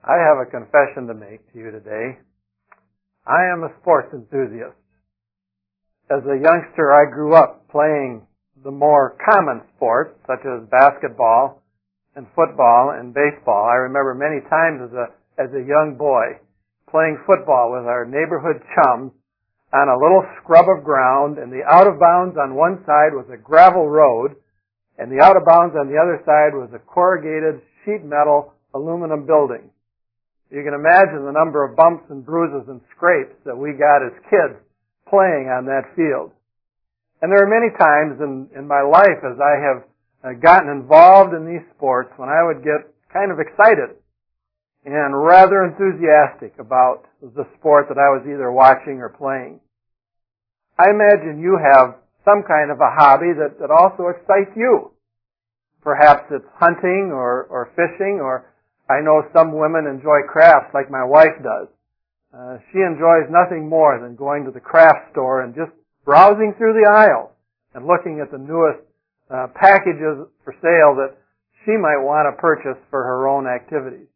I have a confession to make to you today. I am a sports enthusiast. As a youngster, I grew up playing the more common sports, such as basketball and football and baseball. I remember many times as a young boy playing football with our neighborhood chums on a little scrub of ground, and the out of bounds on one side was a gravel road, and the out of bounds on the other side was a corrugated sheet metal aluminum building. You can imagine the number of bumps and bruises and scrapes that we got as kids playing on that field. And there are many times in my life as I have gotten involved in these sports when I would get kind of excited and rather enthusiastic about the sport that I was either watching or playing. I imagine you have some kind of a hobby that also excites you. Perhaps it's hunting or fishing, or I know some women enjoy crafts like my wife does. She enjoys nothing more than going to the craft store and just browsing through the aisles and looking at the newest packages for sale that she might want to purchase for her own activities.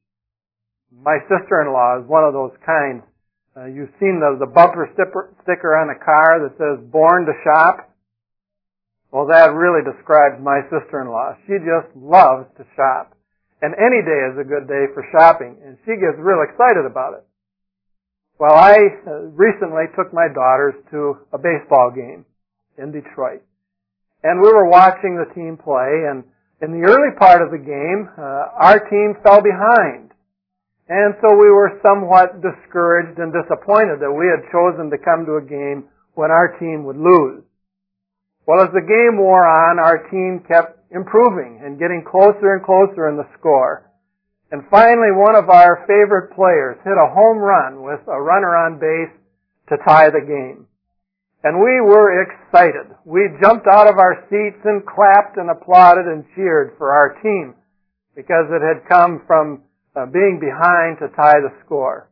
My sister-in-law is one of those kinds. You've seen the bumper sticker on a car that says "Born to Shop." Well, that really describes my sister-in-law. She just loves to shop. And any day is a good day for shopping, and she gets real excited about it. Well, I recently took my daughters to a baseball game in Detroit. And we were watching the team play, and in the early part of the game, our team fell behind. And so we were somewhat discouraged and disappointed that we had chosen to come to a game when our team would lose. Well, as the game wore on, our team kept improving and getting closer and closer in the score. And finally, one of our favorite players hit a home run with a runner on base to tie the game. And we were excited. We jumped out of our seats and clapped and applauded and cheered for our team because it had come from being behind to tie the score.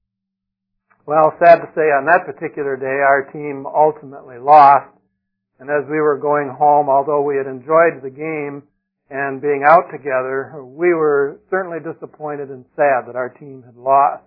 Well, sad to say, on that particular day, our team ultimately lost. And as we were going home, although we had enjoyed the game and being out together, we were certainly disappointed and sad that our team had lost.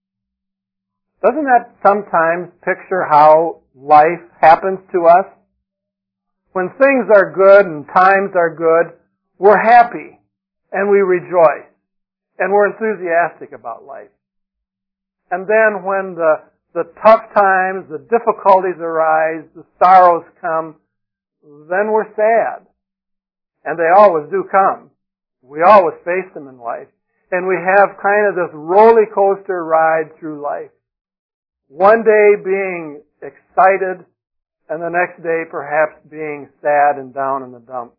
Doesn't that sometimes picture how life happens to us? When things are good and times are good, we're happy and we rejoice and we're enthusiastic about life. And then when the tough times, the difficulties arise, the sorrows come, then we're sad. And they always do come. We always face them in life. And we have kind of this roller coaster ride through life. One day being excited, and the next day perhaps being sad and down in the dumps.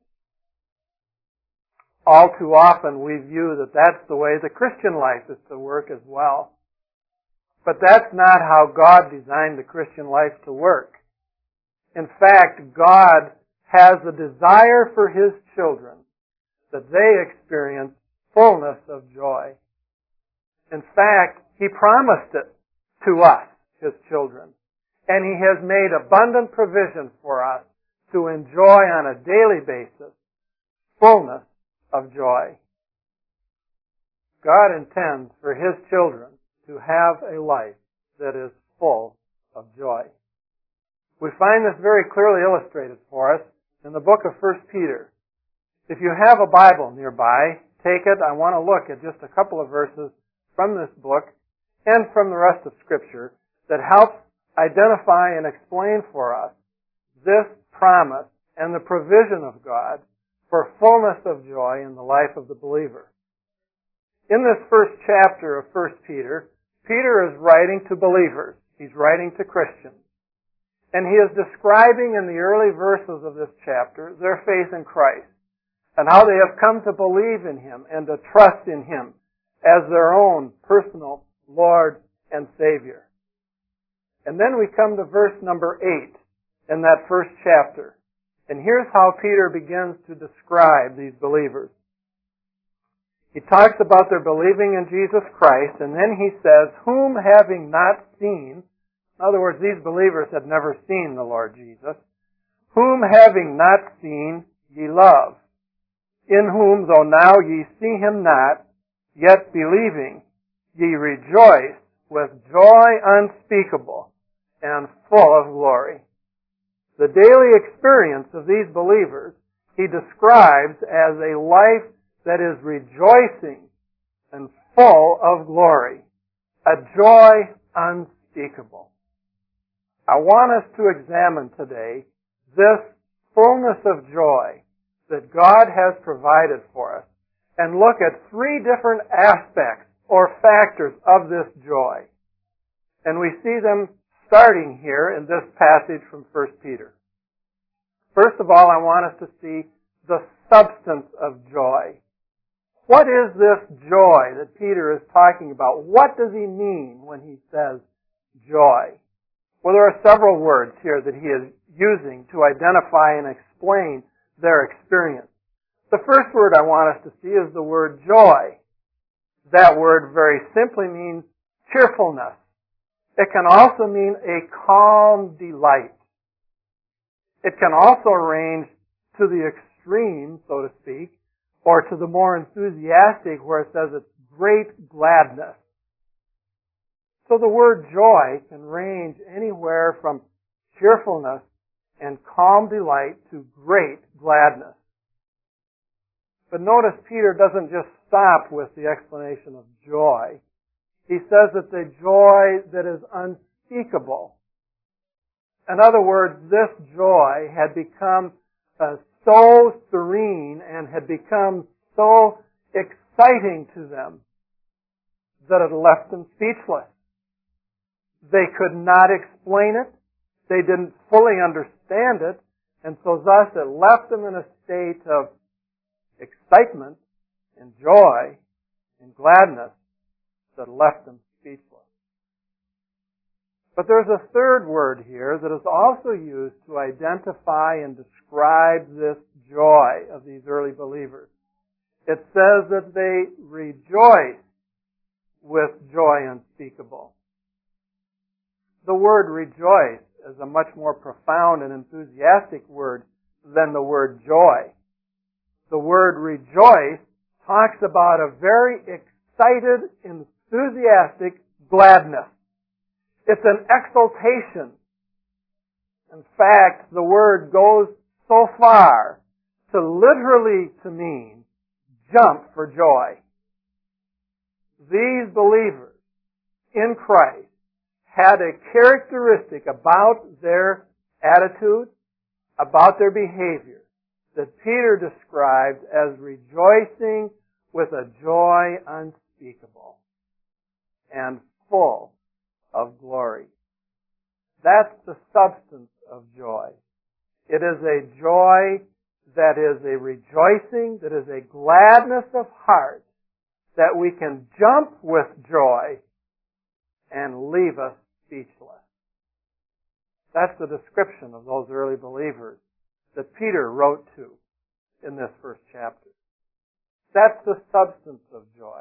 All too often we view that that's the way the Christian life is to work as well. But that's not how God designed the Christian life to work. In fact, God has a desire for His children that they experience fullness of joy. In fact, He promised it to us, His children. And He has made abundant provision for us to enjoy on a daily basis fullness of joy. God intends for His children to have a life that is full of joy. We find this very clearly illustrated for us in the book of 1 Peter. If you have a Bible nearby, take it. I want to look at just a couple of verses from this book and from the rest of Scripture that helps identify and explain for us this promise and the provision of God for fullness of joy in the life of the believer. In this first chapter of 1 Peter, Peter is writing to believers. He's writing to Christians. And he is describing in the early verses of this chapter their faith in Christ and how they have come to believe in Him and to trust in Him as their own personal Lord and Savior. And then we come to verse number 8 in that first chapter. And here's how Peter begins to describe these believers. He talks about their believing in Jesus Christ, and then he says, whom having not seen, in other words, these believers had never seen the Lord Jesus, whom having not seen ye love, in whom though now ye see Him not, yet believing, ye rejoice with joy unspeakable and full of glory. The daily experience of these believers he describes as a life that is rejoicing and full of glory, a joy unspeakable. I want us to examine today this fullness of joy that God has provided for us and look at three different aspects or factors of this joy. And we see them starting here in this passage from 1 Peter. First of all, I want us to see the substance of joy. What is this joy that Peter is talking about? What does he mean when he says joy? Well, there are several words here that he is using to identify and explain their experience. The first word I want us to see is the word joy. That word very simply means cheerfulness. It can also mean a calm delight. It can also range to the extreme, so to speak, or to the more enthusiastic where it says it's great gladness. So the word joy can range anywhere from cheerfulness and calm delight to great gladness. But notice Peter doesn't just stop with the explanation of joy. He says that the joy that is unspeakable. In other words, this joy had become so serene and had become so exciting to them that it left them speechless. They could not explain it. They didn't fully understand it. And so thus it left them in a state of excitement and joy and gladness that left them speechless. But there's a third word here that is also used to identify and describe this joy of these early believers. It says that they rejoice with joy unspeakable. The word rejoice is a much more profound and enthusiastic word than the word joy. The word rejoice talks about a very excited, enthusiastic gladness. It's an exultation. In fact, the word goes so far to literally to mean jump for joy. These believers in Christ had a characteristic about their attitude, about their behavior, that Peter described as rejoicing with a joy unspeakable and full of glory. That's the substance of joy. It is a joy that is a rejoicing, that is a gladness of heart, that we can jump with joy and leave us speechless. That's the description of those early believers that Peter wrote to in this first chapter. That's the substance of joy.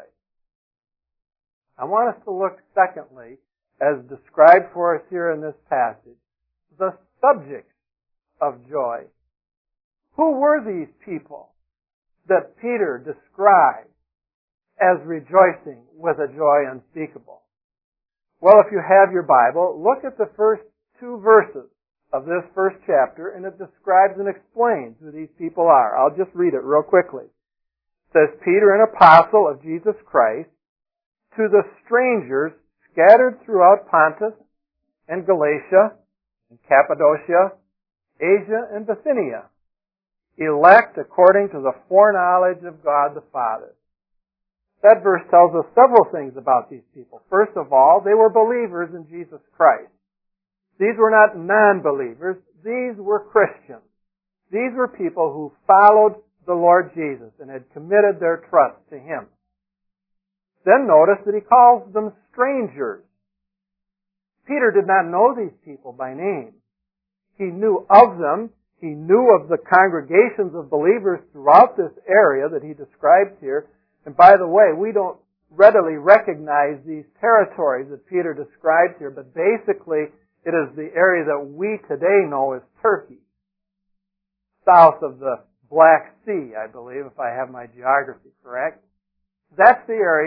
I want us to look, secondly, as described for us here in this passage, the subject of joy. Who were these people that Peter described as rejoicing with a joy unspeakable? Well, if you have your Bible, look at the first two verses of this first chapter, and it describes and explains who these people are. I'll just read it real quickly. It says, Peter, an apostle of Jesus Christ, to the strangers scattered throughout Pontus and Galatia and Cappadocia, Asia and Bithynia, elect according to the foreknowledge of God the Father. That verse tells us several things about these people. First of all, they were believers in Jesus Christ. These were not non-believers. These were Christians. These were people who followed the Lord Jesus and had committed their trust to Him. Then notice that he calls them strangers. Peter did not know these people by name. He knew of them. He knew of the congregations of believers throughout this area that he describes here. And by the way, we don't readily recognize these territories that Peter describes here, but basically it is the area that we today know as Turkey, south of the Black Sea, I believe, if I have my geography correct. That's the area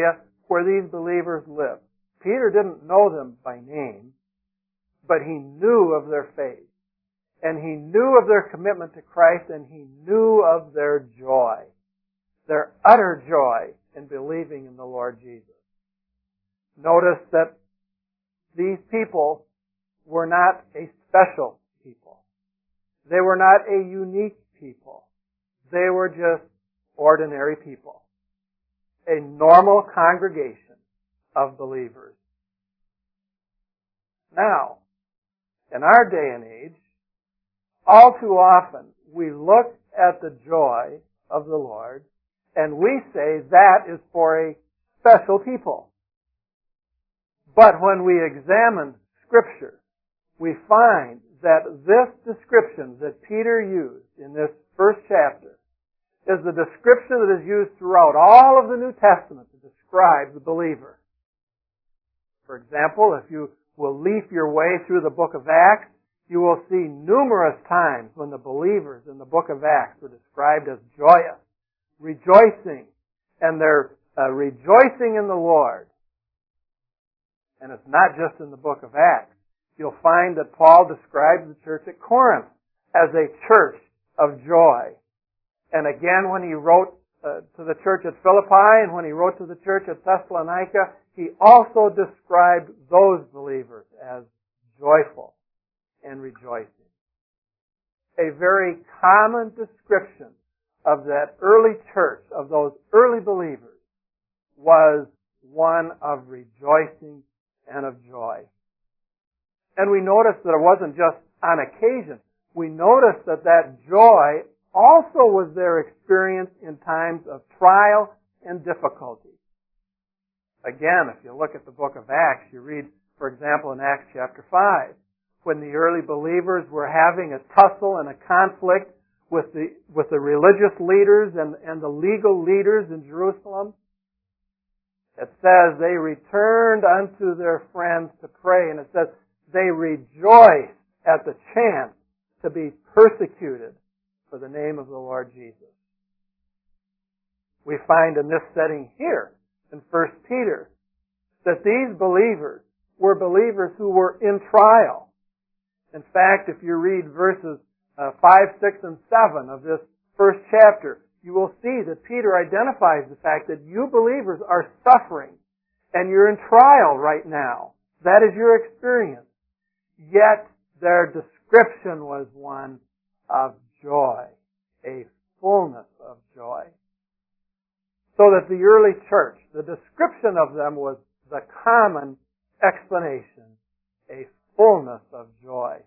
where these believers lived. Peter didn't know them by name, but he knew of their faith. And he knew of their commitment to Christ, and he knew of their joy, their utter joy in believing in the Lord Jesus. Notice that these people were not a special people. They were not a unique people. They were just ordinary people. A normal congregation of believers. Now, in our day and age, all too often we look at the joy of the Lord and we say that is for a special people. But when we examine Scripture, we find that this description that Peter used in this first chapter is the description that is used throughout all of the New Testament to describe the believer. For example, if you will leaf your way through the book of Acts, you will see numerous times when the believers in the book of Acts were described as joyous, rejoicing, and they're rejoicing in the Lord. And it's not just in the book of Acts. You'll find that Paul describes the church at Corinth as a church of joy. And again, when he wrote to the church at Philippi and when he wrote to the church at Thessalonica, he also described those believers as joyful and rejoicing. A very common description of that early church, of those early believers, was one of rejoicing and of joy. And we notice that it wasn't just on occasion. We notice that that joy also was their experience in times of trial and difficulty. Again, if you look at the book of Acts, you read, for example, in Acts chapter 5, when the early believers were having a tussle and a conflict with the religious leaders and the legal leaders in Jerusalem, it says they returned unto their friends to pray, and it says they rejoiced at the chance to be persecuted for the name of the Lord Jesus. We find in this setting here, in 1 Peter, that these believers were believers who were in trial. In fact, if you read verses 5, 6, and 7 of this first chapter, you will see that Peter identifies the fact that you believers are suffering and you're in trial right now. That is your experience. Yet their description was one of joy, a fullness of joy. So that the early church, the description of them was the common explanation, a fullness of joy.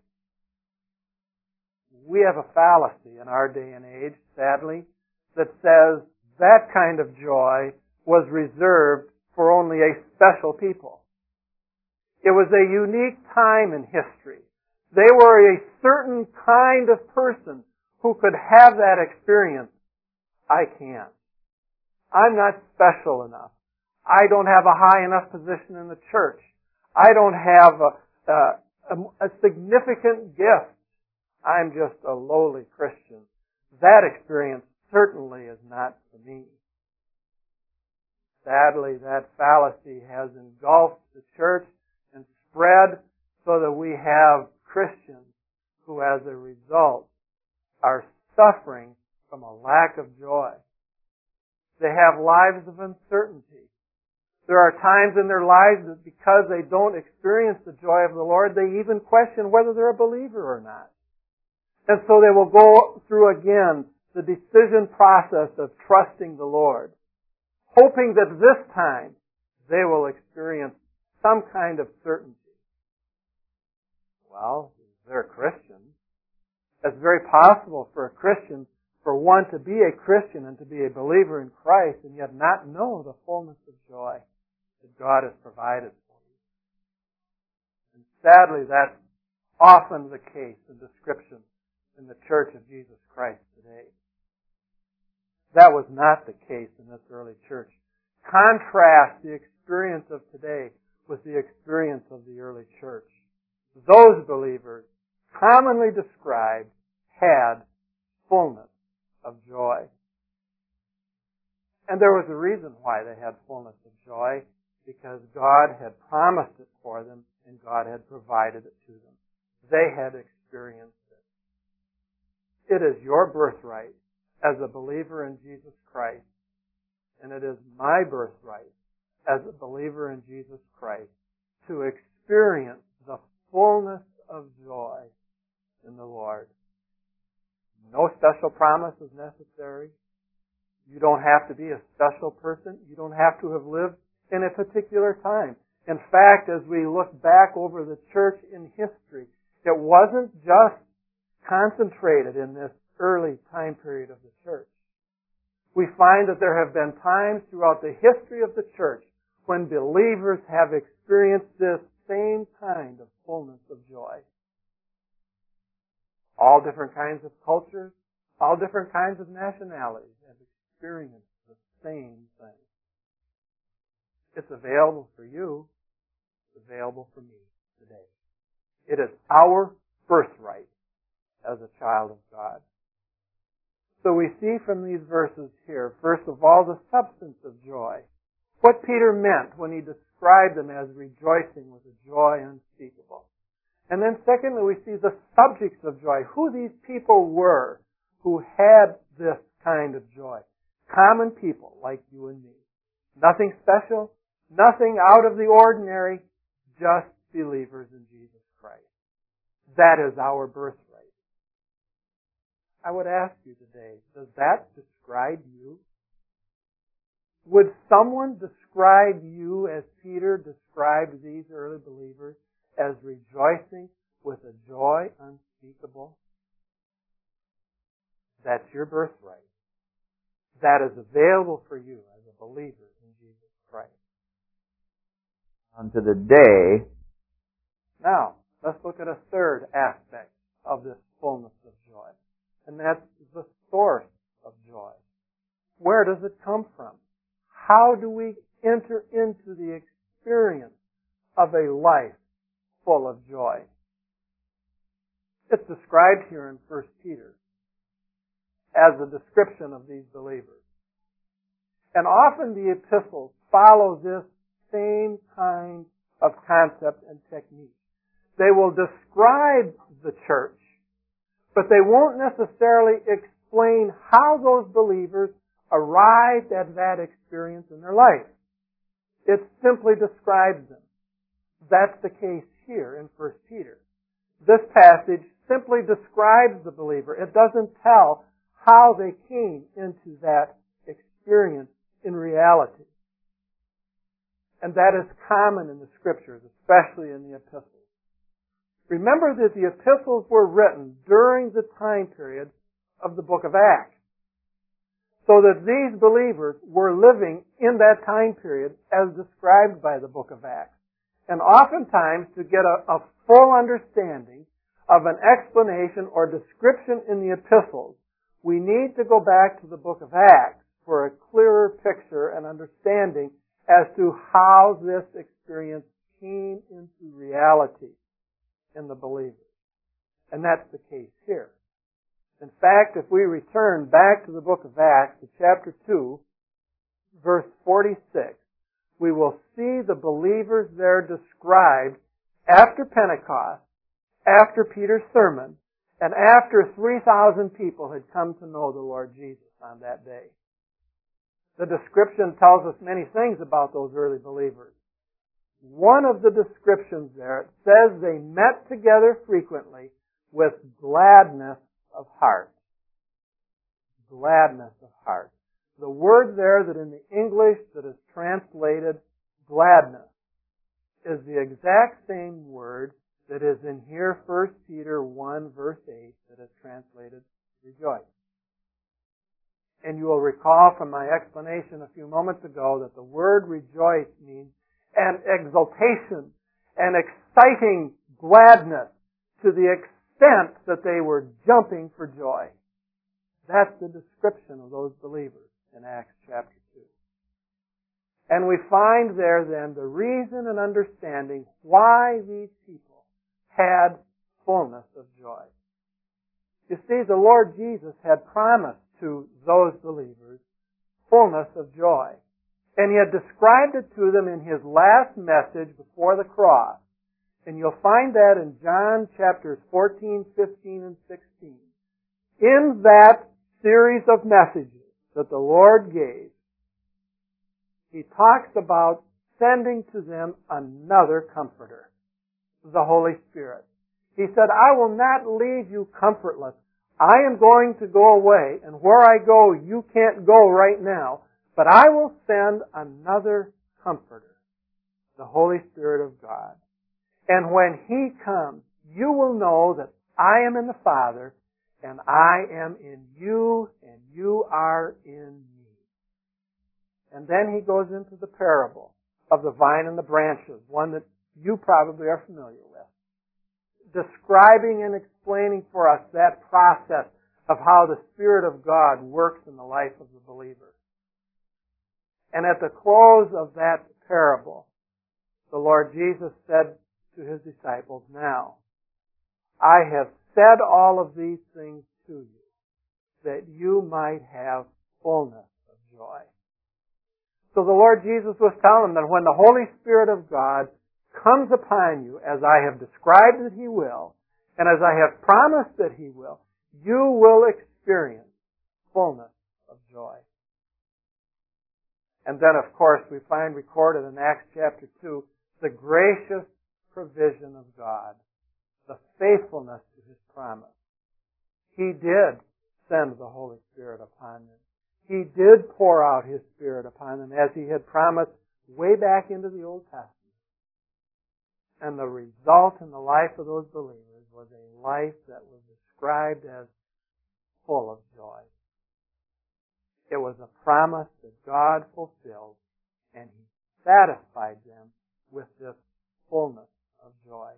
We have a fallacy in our day and age, sadly, that says that kind of joy was reserved for only a special people. It was a unique time in history. They were a certain kind of person who could have that experience. I can't. I'm not special enough. I don't have a high enough position in the church. I don't have a significant gift. I'm just a lowly Christian. That experience certainly is not for me. Sadly, that fallacy has engulfed the church and spread so that we have Christians who, as a result, are suffering from a lack of joy. They have lives of uncertainty. There are times in their lives that because they don't experience the joy of the Lord, they even question whether they're a believer or not. And so they will go through again the decision process of trusting the Lord, hoping that this time they will experience some kind of certainty. Well, they're Christians. It's very possible for a Christian, for one to be a Christian and to be a believer in Christ and yet not know the fullness of joy that God has provided for you. And sadly, that's often the case in description in the Church of Jesus Christ today. That was not the case in this early church. Contrast the experience of today with the experience of the early church. Those believers, commonly described, had fullness of joy. And there was a reason why they had fullness of joy, because God had promised it for them and God had provided it to them. They had experienced it. It is your birthright as a believer in Jesus Christ, and it is my birthright as a believer in Jesus Christ to experience the fullness of joy in the Lord. No special promise is necessary. You don't have to be a special person. You don't have to have lived in a particular time. In fact, as we look back over the church in history, it wasn't just concentrated in this early time period of the church. We find that there have been times throughout the history of the church when believers have experienced this same kind of fullness of joy. All different kinds of cultures, all different kinds of nationalities have experienced the same thing. It's available for you. It's available for me today. It is our birthright as a child of God. So we see from these verses here, first of all, the substance of joy. What Peter meant when he described them as rejoicing with a joy unspeakable. And then secondly, we see the subjects of joy, who these people were who had this kind of joy. Common people like you and me. Nothing special, nothing out of the ordinary, just believers in Jesus Christ. That is our birthright. I would ask you today, does that describe you? Would someone describe you as Peter described these early believers, as rejoicing with a joy unspeakable? That's your birthright. That is available for you as a believer in Jesus Christ. Unto the day. Now, let's look at a third aspect of this fullness of joy. And that's the source of joy. Where does it come from? How do we enter into the experience of a life full of joy? It's described here in 1 Peter as a description of these believers. And often the epistles follow this same kind of concept and technique. They will describe the church, but they won't necessarily explain how those believers arrived at that experience in their life. It simply describes them. That's the case here in 1 Peter. This passage simply describes the believer. It doesn't tell how they came into that experience in reality. And that is common in the Scriptures, especially in the epistles. Remember that the epistles were written during the time period of the book of Acts. So that these believers were living in that time period as described by the book of Acts. And oftentimes, to get a full understanding of an explanation or description in the epistles, we need to go back to the book of Acts for a clearer picture and understanding as to how this experience came into reality in the believers. And that's the case here. In fact, if we return back to the book of Acts, to chapter 2, verse 46, we will see the believers there described after Pentecost, after Peter's sermon, and after 3,000 people had come to know the Lord Jesus on that day. The description tells us many things about those early believers. One of the descriptions there, it says they met together frequently with gladness of heart. Gladness of heart. The word there that in the English that is translated gladness is the exact same word that is in here 1 Peter 1 verse 8 that is translated rejoice. And you will recall from my explanation a few moments ago that the word rejoice means an exultation, an exciting gladness to the extent that they were jumping for joy. That's the description of those believers in Acts chapter 2. And we find there then the reason and understanding why these people had fullness of joy. You see, the Lord Jesus had promised to those believers fullness of joy. And he had described it to them in his last message before the cross. And you'll find that in John chapters 14, 15, and 16. In that series of messages that the Lord gave, he talks about sending to them another comforter, the Holy Spirit. He said, I will not leave you comfortless. I am going to go away, and where I go, you can't go right now, but I will send another comforter, the Holy Spirit of God. And when He comes, you will know that I am in the Father, and I am in you, and you are in me. And then he goes into the parable of the vine and the branches, one that you probably are familiar with, describing and explaining for us that process of how the Spirit of God works in the life of the believer. And at the close of that parable, the Lord Jesus said to His disciples, now, I have said all of these things to you, that you might have fullness of joy. So the Lord Jesus was telling them that when the Holy Spirit of God comes upon you, as I have described that He will, and as I have promised that He will, you will experience fullness of joy. And then, of course, we find recorded in Acts chapter 2 the gracious provision of God, the faithfulness to His promise. He did send the Holy Spirit upon them. He did pour out His Spirit upon them as He had promised way back into the Old Testament. And the result in the life of those believers was a life that was described as full of joy. It was a promise that God fulfilled, and He satisfied them with this fullness of joy.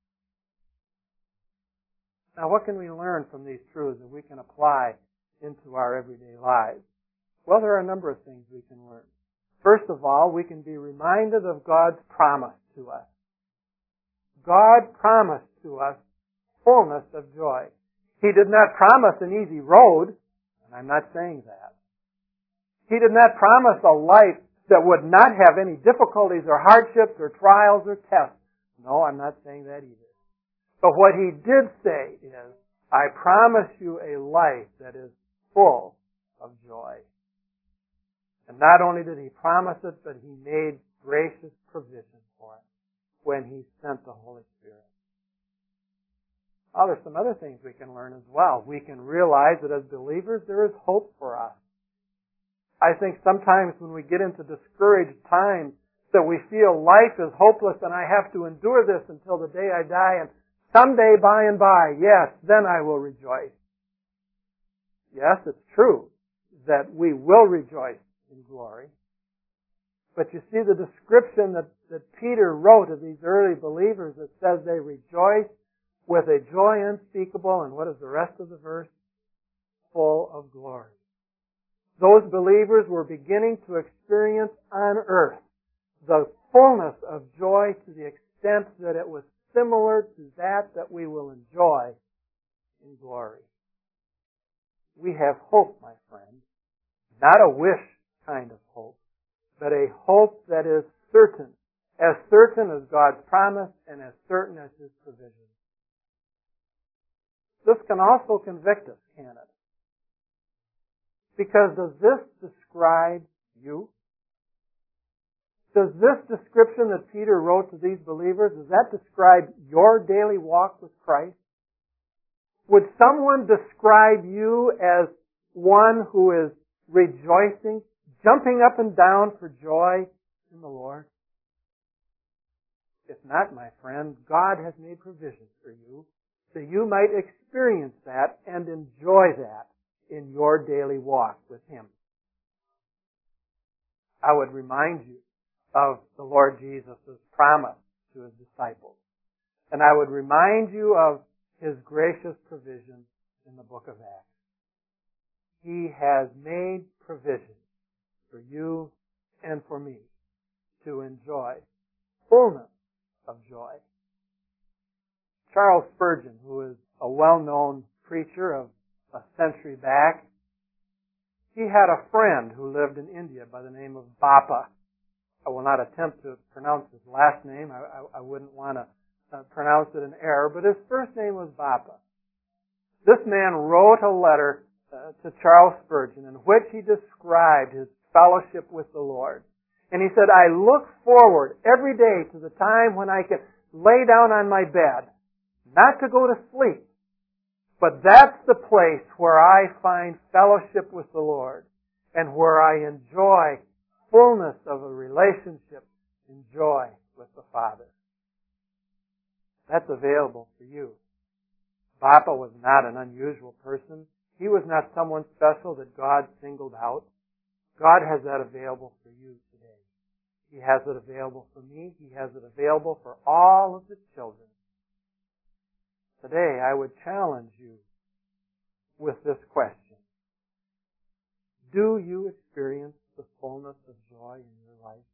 Now, what can we learn from these truths that we can apply into our everyday lives? Well, there are a number of things we can learn. First of all, we can be reminded of God's promise to us. God promised to us fullness of joy. He did not promise an easy road, and I'm not saying that. He did not promise a life that would not have any difficulties or hardships or trials or tests. No, I'm not saying that either. But what He did say is, I promise you a life that is full of joy. And not only did He promise it, but He made gracious provision for it when He sent the Holy Spirit. Oh, there's some other things we can learn as well. We can realize that as believers, there is hope for us. I think sometimes when we get into discouraged times that we feel life is hopeless and I have to endure this until the day I die, and someday by and by, yes, then I will rejoice. Yes, it's true that we will rejoice in glory. But you see the description that Peter wrote of these early believers, that says they rejoice with a joy unspeakable, and what is the rest of the verse? Full of glory. Those believers were beginning to experience on earth the fullness of joy to the extent that it was similar to that we will enjoy in glory. We have hope, my friends. Not a wish kind of hope, but a hope that is certain as God's promise and as certain as His provision. This can also convict us, can it? Because does this describe you? Does this description that Peter wrote to these believers, does that describe your daily walk with Christ? Would someone describe you as one who is rejoicing, jumping up and down for joy in the Lord? If not, my friend, God has made provisions for you so you might experience that and enjoy that in your daily walk with Him. I would remind you of the Lord Jesus' promise to His disciples. And I would remind you of His gracious provision in the book of Acts. He has made provision for you and for me to enjoy fullness of joy. Charles Spurgeon, who is a well-known preacher of a century back, He had a friend who lived in India by the name of Bappa. I will not attempt to pronounce his last name. I wouldn't want to pronounce it in error, but his first name was Bappa. This man wrote a letter to Charles Spurgeon in which he described his fellowship with the Lord. And he said, I look forward every day to the time when I can lay down on my bed, not to go to sleep, but that's the place where I find fellowship with the Lord and where I enjoy fullness of a relationship and joy with the Father. That's available for you. Bappa was not an unusual person. He was not someone special that God singled out. God has that available for you today. He has it available for me. He has it available for all of His children. Today, I would challenge you with this question. Do you experience the fullness of joy in your life?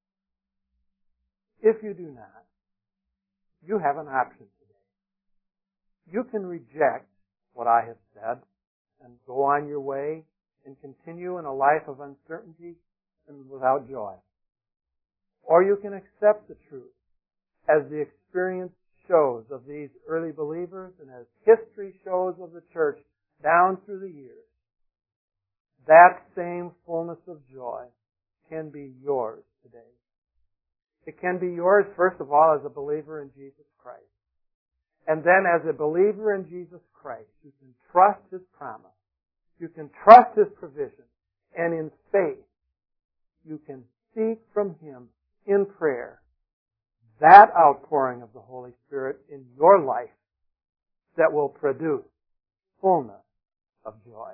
If you do not, you have an option today. You can reject what I have said and go on your way and continue in a life of uncertainty and without joy. Or you can accept the truth as the experience shows of these early believers and as history shows of the church down through the years. That same fullness of joy can be yours today. It can be yours, first of all, as a believer in Jesus Christ. And then as a believer in Jesus Christ, you can trust His promise. You can trust His provision. And in faith, you can seek from Him in prayer that outpouring of the Holy Spirit in your life that will produce fullness of joy.